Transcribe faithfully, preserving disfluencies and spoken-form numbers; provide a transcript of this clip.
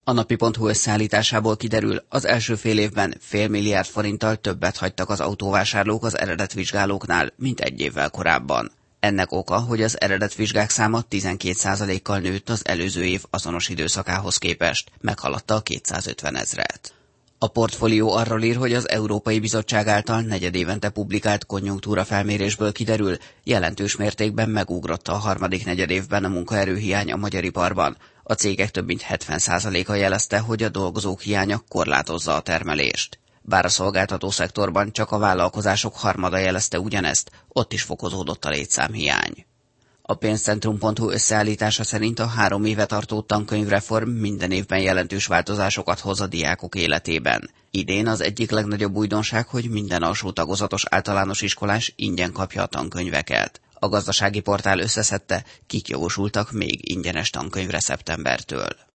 A napi pont hu összeállításából kiderül, az első fél évben fél milliárd forinttal többet hagytak az autóvásárlók az eredetvizsgálóknál, mint egy évvel korábban. Ennek oka, hogy az eredetvizsgák száma tizenkét százalékkal nőtt az előző év azonos időszakához képest, meghaladta a kétszázötven ezret. A portfólió arról ír, hogy az Európai Bizottság által negyedévente publikált konjunktúra felmérésből kiderül, jelentős mértékben megugrott a harmadik negyedévben a munkaerőhiány a magyar iparban. A cégek több mint hetven százaléka jelezte, hogy a dolgozók hiánya korlátozza a termelést. Bár a szolgáltató szektorban csak a vállalkozások harmada jelezte ugyanezt, ott is fokozódott a létszámhiány. A pénzcentrum pont hu összeállítása szerint a három éve tartó tankönyvreform minden évben jelentős változásokat hoz a diákok életében. Idén az egyik legnagyobb újdonság, hogy minden alsó tagozatos általános iskolás ingyen kapja a tankönyveket. A gazdasági portál összeszedte, kik jogosultak még ingyenes tankönyvre szeptembertől.